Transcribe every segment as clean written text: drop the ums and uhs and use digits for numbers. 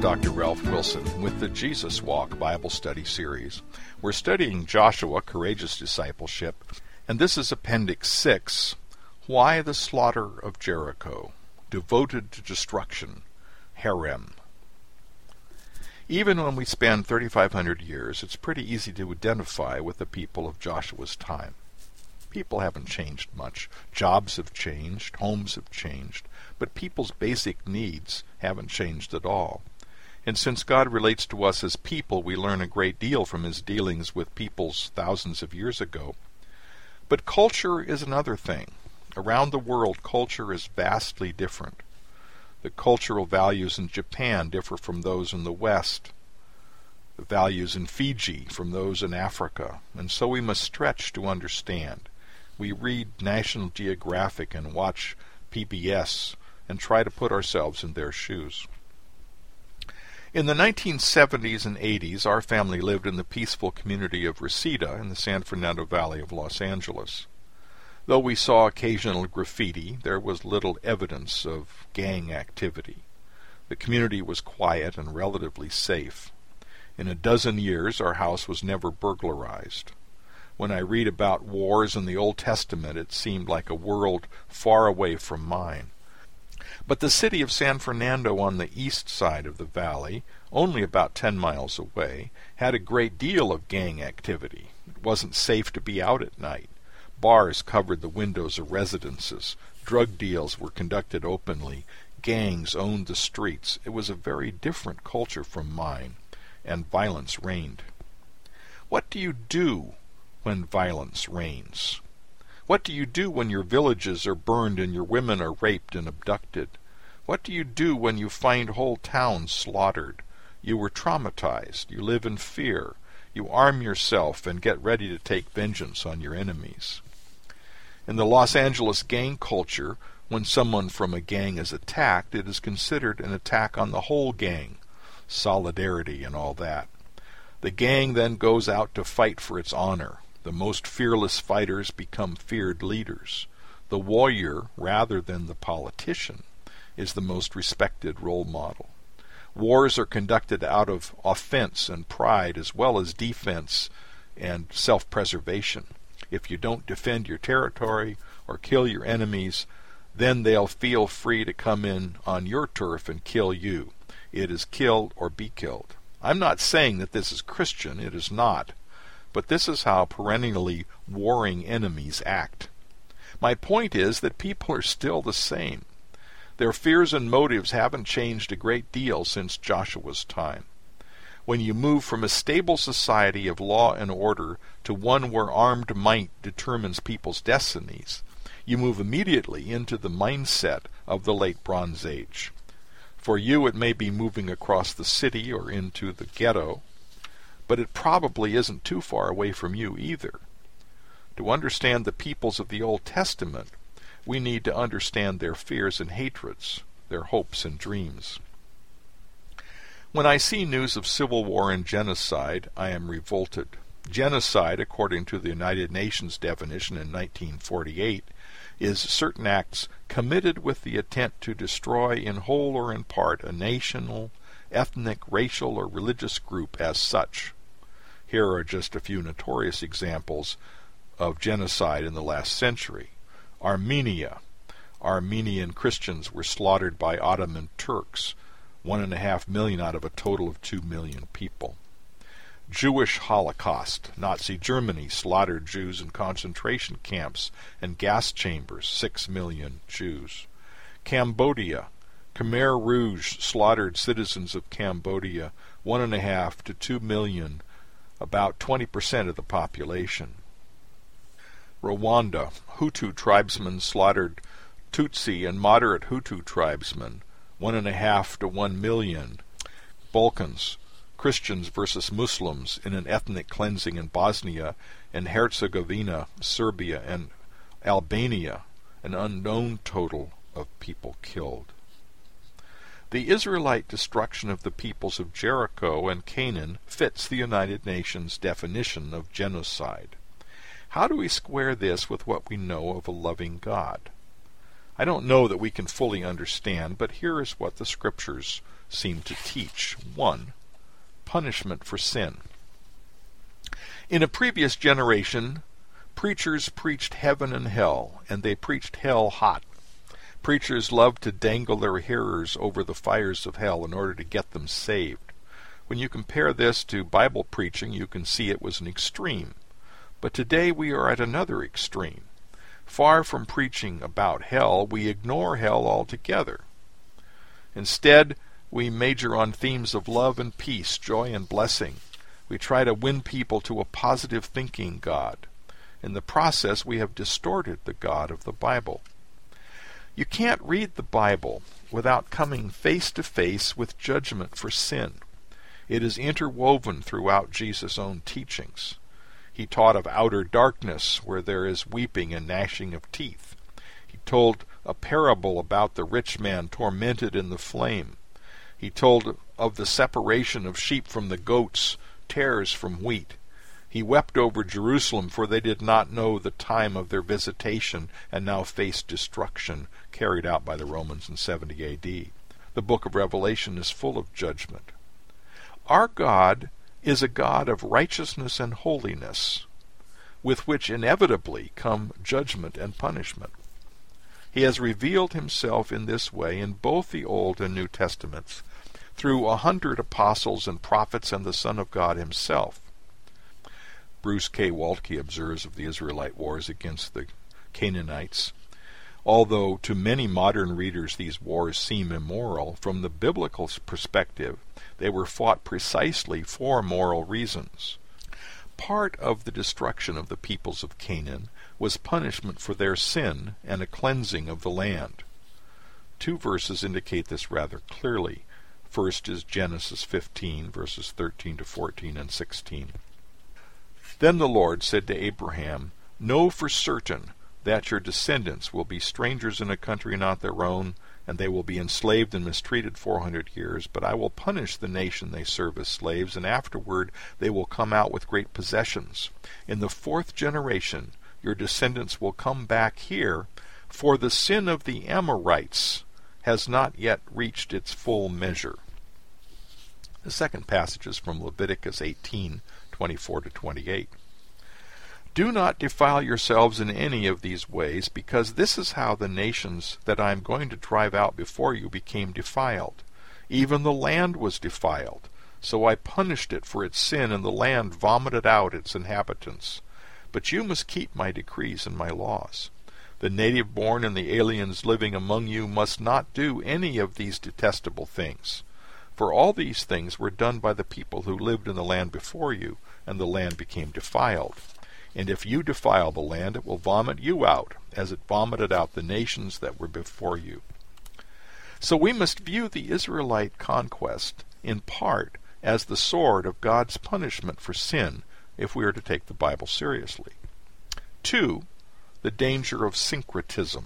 Dr. Ralph Wilson with the Jesus Walk Bible Study Series. We're studying Joshua, Courageous Discipleship, and this is Appendix 6, Why the Slaughter of Jericho, Devoted to Destruction, Harem. Even when we span 3,500 years, it's pretty easy to identify with the people of Joshua's time. People haven't changed much. Jobs have changed, homes have changed, but people's basic needs haven't changed at all. And since God relates to us as people, we learn a great deal from his dealings with peoples thousands of years ago. But culture is another thing. Around the world, culture is vastly different. The cultural values in Japan differ from those in the West. The values in Fiji from those in Africa. And so we must stretch to understand. We read National Geographic and watch PBS and try to put ourselves in their shoes. In the 1970s and 80s, our family lived in the peaceful community of Reseda in the San Fernando Valley of Los Angeles. Though we saw occasional graffiti, there was little evidence of gang activity. The community was quiet and relatively safe. In a dozen years, our house was never burglarized. When I read about wars in the Old Testament, it seemed like a world far away from mine. But the city of San Fernando on the east side of the valley, only about 10 miles away, had a great deal of gang activity. It wasn't safe to be out at night. Bars covered the windows of residences. Drug deals were conducted openly. Gangs owned the streets. It was a very different culture from mine, and violence reigned. What do you do when violence reigns? What do you do when your villages are burned and your women are raped and abducted? What do you do when you find whole towns slaughtered? You were traumatized. You live in fear. You arm yourself and get ready to take vengeance on your enemies. In the Los Angeles gang culture, when someone from a gang is attacked, it is considered an attack on the whole gang. Solidarity and all that. The gang then goes out to fight for its honor. The most fearless fighters become feared leaders. The warrior, rather than the politician, is the most respected role model. Wars are conducted out of offense and pride as well as defense and self-preservation. If you don't defend your territory or kill your enemies, then they'll feel free to come in on your turf and kill you. It is kill or be killed. I'm not saying that this is Christian. It is not. But this is how perennially warring enemies act. My point is that people are still the same. Their fears and motives haven't changed a great deal since Joshua's time. When you move from a stable society of law and order to one where armed might determines people's destinies, you move immediately into the mindset of the late Bronze Age. For you, it may be moving across the city or into the ghetto, but it probably isn't too far away from you either. To understand the peoples of the Old Testament, we need to understand their fears and hatreds, their hopes and dreams. When I see news of civil war and genocide, I am revolted. Genocide, according to the United Nations definition in 1948, is certain acts committed with the intent to destroy in whole or in part a national, ethnic, racial, or religious group as such. Here are just a few notorious examples of genocide in the last century. Armenia. Armenian Christians were slaughtered by Ottoman Turks, 1.5 million out of a total of 2 million people. Jewish Holocaust. Nazi Germany slaughtered Jews in concentration camps and gas chambers, 6 million Jews. Cambodia. Khmer Rouge slaughtered citizens of Cambodia, 1.5 to 2 million, about 20% of the population. Rwanda. Hutu tribesmen slaughtered Tutsi and moderate Hutu tribesmen, 1.5 to 1 million. Balkans. Christians versus Muslims in an ethnic cleansing in Bosnia and Herzegovina, Serbia, and Albania, an unknown total of people killed. The Israelite destruction of the peoples of Jericho and Canaan fits the United Nations definition of genocide. How do we square this with what we know of a loving God? I don't know that we can fully understand, but here is what the Scriptures seem to teach. 1. Punishment for sin. In a previous generation, preachers preached heaven and hell, and they preached hell hot. Preachers loved to dangle their hearers over the fires of hell in order to get them saved. When you compare this to Bible preaching, you can see it was an extreme. But today we are at another extreme. Far from preaching about hell, we ignore hell altogether. Instead, we major on themes of love and peace, joy and blessing. We try to win people to a positive thinking God. In the process, we have distorted the God of the Bible. You can't read the Bible without coming face to face with judgment for sin. It is interwoven throughout Jesus' own teachings. He taught of outer darkness, where there is weeping and gnashing of teeth. He told a parable about the rich man tormented in the flame. He told of the separation of sheep from the goats, tares from wheat. He wept over Jerusalem, for they did not know the time of their visitation, and now faced destruction, carried out by the Romans in 70 A.D. The book of Revelation is full of judgment. Our God is a God of righteousness and holiness, with which inevitably come judgment and punishment. He has revealed himself in this way in both the Old and New Testaments, through 100 apostles and prophets and the Son of God himself. Bruce K. Waltke observes of the Israelite wars against the Canaanites. Although to many modern readers these wars seem immoral, from the biblical perspective, they were fought precisely for moral reasons. Part of the destruction of the peoples of Canaan was punishment for their sin and a cleansing of the land. 2 verses indicate this rather clearly. First is Genesis 15, verses 13 to 14 and 16. Then the Lord said to Abraham, Know for certain that your descendants will be strangers in a country not their own, and they will be enslaved and mistreated 400 years, but I will punish the nation they serve as slaves, and afterward they will come out with great possessions. In the 4th generation your descendants will come back here, for the sin of the Amorites has not yet reached its full measure. The second passage is from Leviticus 18:24 to 28. Do not defile yourselves in any of these ways, because this is how the nations that I am going to drive out before you became defiled. Even the land was defiled, so I punished it for its sin, and the land vomited out its inhabitants. But you must keep my decrees and my laws. The native born and the aliens living among you must not do any of these detestable things. For all these things were done by the people who lived in the land before you, and the land became defiled. And if you defile the land, it will vomit you out, as it vomited out the nations that were before you. So we must view the Israelite conquest, in part, as the sword of God's punishment for sin, if we are to take the Bible seriously. 2. The danger of syncretism.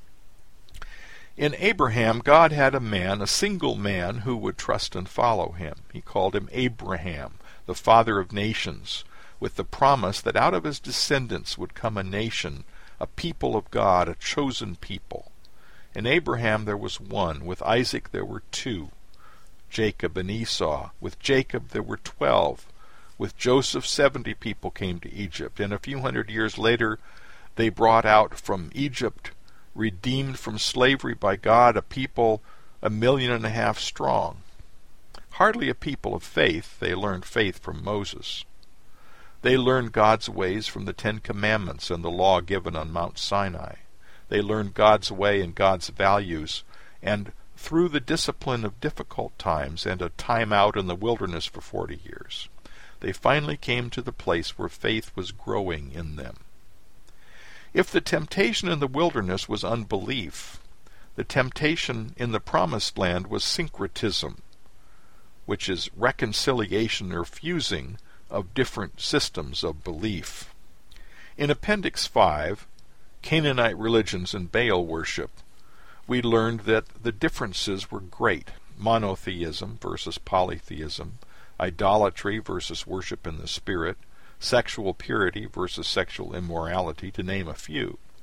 In Abraham, God had a man, a single man, who would trust and follow him. He called him Abraham, the father of nations, with the promise that out of his descendants would come a nation, a people of God, a chosen people. In Abraham there was one, with Isaac there were 2, Jacob and Esau. With Jacob there were 12. With Joseph 70 people came to Egypt, and a few hundred years later they brought out from Egypt, redeemed from slavery by God, a people 1.5 million strong. Hardly a people of faith, they learned faith from Moses. They learned God's ways from the 10 Commandments and the law given on Mount Sinai. They learned God's way and God's values, and through the discipline of difficult times and a time out in the wilderness for 40 years, they finally came to the place where faith was growing in them. If the temptation in the wilderness was unbelief, the temptation in the promised land was syncretism, which is reconciliation or fusing of different systems of belief. In Appendix 5, Canaanite religions and Baal worship, we learned that the differences were great: monotheism versus polytheism, idolatry versus worship in the spirit, sexual purity versus sexual immorality, to name a few.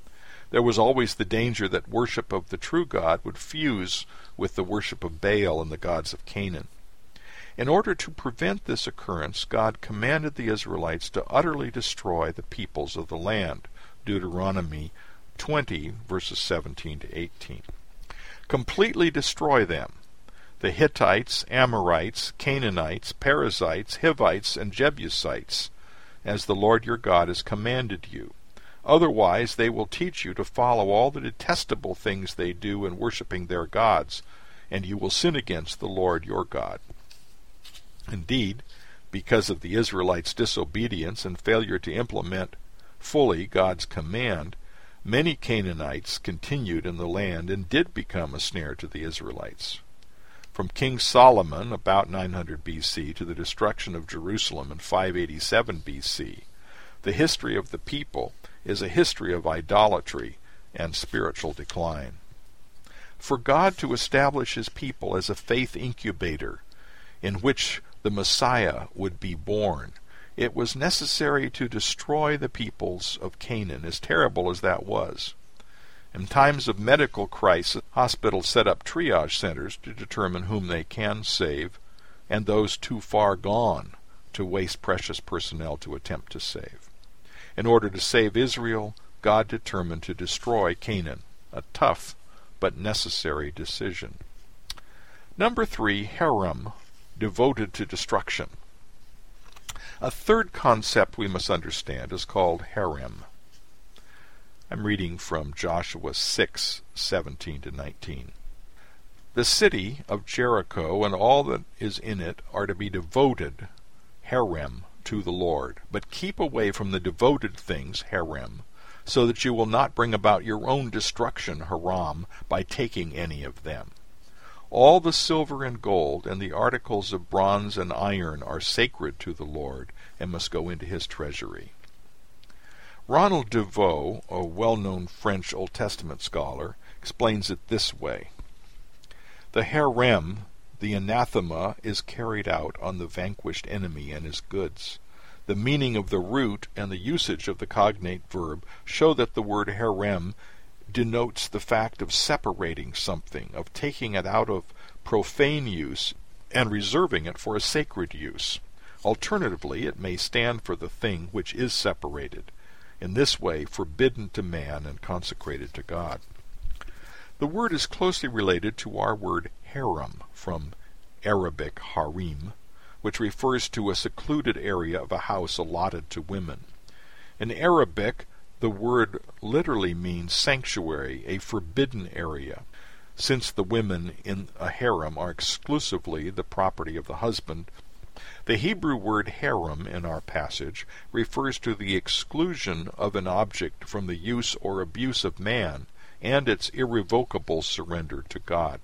There was always the danger that worship of the true God would fuse with the worship of Baal and the gods of Canaan. In order to prevent this occurrence, God commanded the Israelites to utterly destroy the peoples of the land. Deuteronomy 20, verses 17 to 18. Completely destroy them. The Hittites, Amorites, Canaanites, Perizzites, Hivites, and Jebusites, as the Lord your God has commanded you. Otherwise they will teach you to follow all the detestable things they do in worshipping their gods, and you will sin against the Lord your God. Indeed, because of the Israelites' disobedience and failure to implement fully God's command, many Canaanites continued in the land and did become a snare to the Israelites. From King Solomon, about 900 BC, to the destruction of Jerusalem in 587 BC, the history of the people is a history of idolatry and spiritual decline. For God to establish his people as a faith incubator in which the Messiah would be born, it was necessary to destroy the peoples of Canaan, as terrible as that was. In times of medical crisis, hospitals set up triage centers to determine whom they can save, and those too far gone to waste precious personnel to attempt to save. In order to save Israel, God determined to destroy Canaan, a tough but necessary decision. Number 3, Herem, devoted to destruction. A third concept we must understand is called Herem. I'm reading from Joshua 6, 17 to 19. The city of Jericho and all that is in it are to be devoted, Herem, to the Lord. But keep away from the devoted things, Herem, so that you will not bring about your own destruction, Haram, by taking any of them. All the silver and gold and the articles of bronze and iron are sacred to the Lord and must go into his treasury. Ronald DeVoe, a well-known French Old Testament scholar, explains it this way. The herem, the anathema, is carried out on the vanquished enemy and his goods. The meaning of the root and the usage of the cognate verb show that the word herem denotes the fact of separating something, of taking it out of profane use and reserving it for a sacred use. Alternatively, it may stand for the thing which is separated, in this way forbidden to man and consecrated to God. The word is closely related to our word harem, from Arabic harim, which refers to a secluded area of a house allotted to women. In Arabic, the word literally means sanctuary, a forbidden area, since the women in a harem are exclusively the property of the husband. The Hebrew word harem in our passage refers to the exclusion of an object from the use or abuse of man and its irrevocable surrender to God.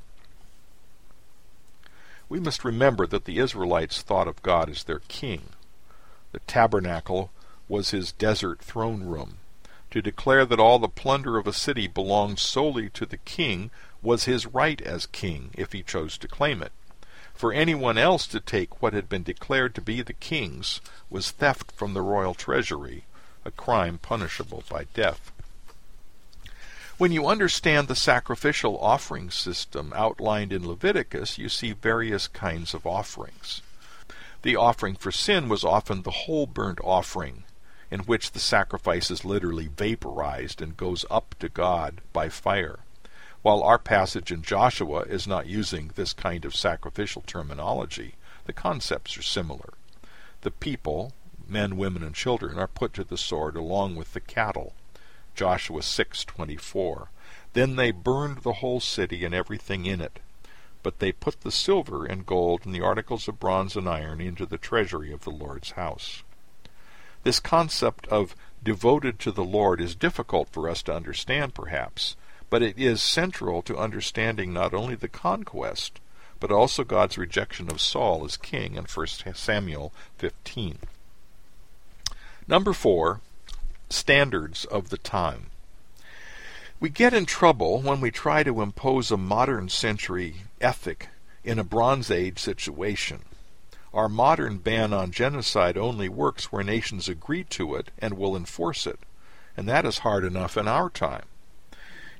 We must remember that the Israelites thought of God as their king. The tabernacle was his desert throne room. To declare that all the plunder of a city belonged solely to the king was his right as king, if he chose to claim it. For anyone else to take what had been declared to be the king's was theft from the royal treasury, a crime punishable by death. When you understand the sacrificial offering system outlined in Leviticus, you see various kinds of offerings. The offering for sin was often the whole burnt offering, in which the sacrifice is literally vaporized and goes up to God by fire. While our passage in Joshua is not using this kind of sacrificial terminology, the concepts are similar. The people, men, women, and children, are put to the sword along with the cattle. Joshua 6:24. Then they burned the whole city and everything in it, but they put the silver and gold and the articles of bronze and iron into the treasury of the Lord's house. This concept of devoted to the Lord is difficult for us to understand, perhaps, but it is central to understanding not only the conquest, but also God's rejection of Saul as king in 1 Samuel 15. Number 4, standards of the time. We get in trouble when we try to impose a modern century ethic in a Bronze Age situation. Our modern ban on genocide only works where nations agree to it and will enforce it, and that is hard enough in our time.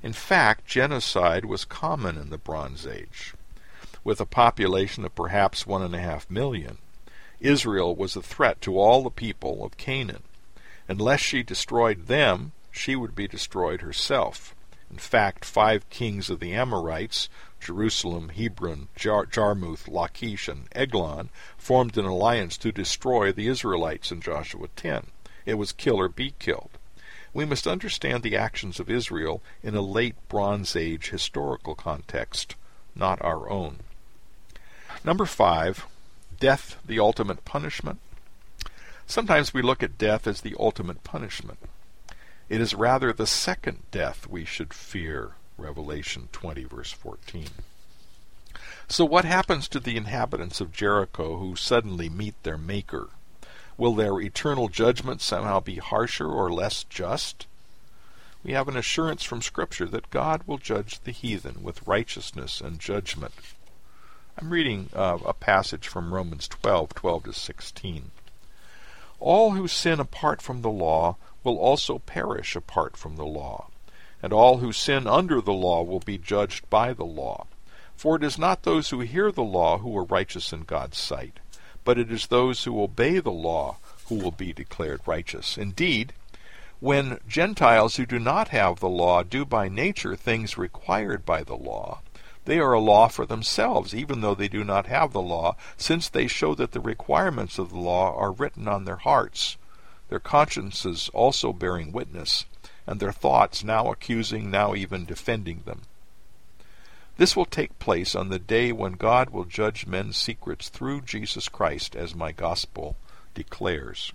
In fact, genocide was common in the Bronze Age. With a population of perhaps 1.5 million, Israel was a threat to all the people of Canaan. Unless she destroyed them, she would be destroyed herself. In fact, 5 kings of the Amorites, Jerusalem, Hebron, Jarmuth, Lachish, and Eglon, formed an alliance to destroy the Israelites in Joshua 10. It was kill or be killed. We must understand the actions of Israel in a late Bronze Age historical context, not our own. Number 5, death, the ultimate punishment. Sometimes we look at death as the ultimate punishment. It is rather the second death we should fear, Revelation 20, verse 14. So what happens to the inhabitants of Jericho who suddenly meet their Maker? Will their eternal judgment somehow be harsher or less just? We have an assurance from Scripture that God will judge the heathen with righteousness and judgment. I'm reading a passage from Romans 12:12-16. All who sin apart from the law will also perish apart from the law, and all who sin under the law will be judged by the law. For it is not those who hear the law who are righteous in God's sight, but it is those who obey the law who will be declared righteous. Indeed, when Gentiles who do not have the law do by nature things required by the law, they are a law for themselves, even though they do not have the law, since they show that the requirements of the law are written on their hearts, their consciences also bearing witness, and their thoughts now accusing, now even defending them. This will take place on the day when God will judge men's secrets through Jesus Christ, as my gospel declares.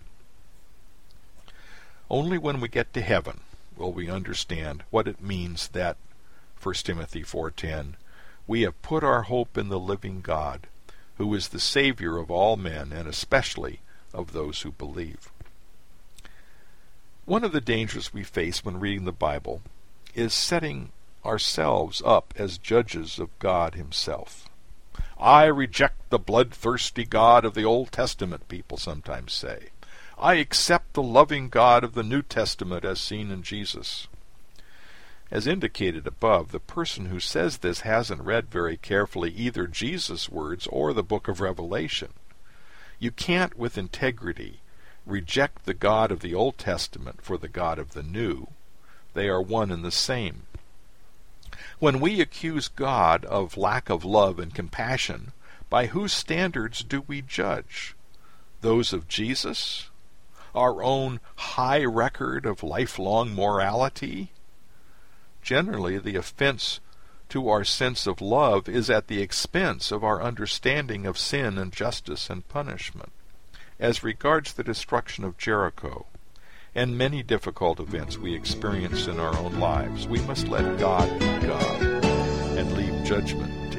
Only when we get to heaven will we understand what it means that, 1 Timothy 4:10, we have put our hope in the living God, who is the Savior of all men, and especially of those who believe. One of the dangers we face when reading the Bible is setting ourselves up as judges of God himself. I reject the bloodthirsty God of the Old Testament, people sometimes say. I accept the loving God of the New Testament as seen in Jesus. As indicated above, the person who says this hasn't read very carefully either Jesus' words or the book of Revelation. You can't, with integrity, reject the God of the Old Testament for the God of the New. They are one and the same. When we accuse God of lack of love and compassion, by whose standards do we judge? Those of Jesus? Our own high record of lifelong morality? Generally, the offense to our sense of love is at the expense of our understanding of sin and justice and punishment. As regards the destruction of Jericho, and many difficult events we experience in our own lives, we must let God be God and leave judgment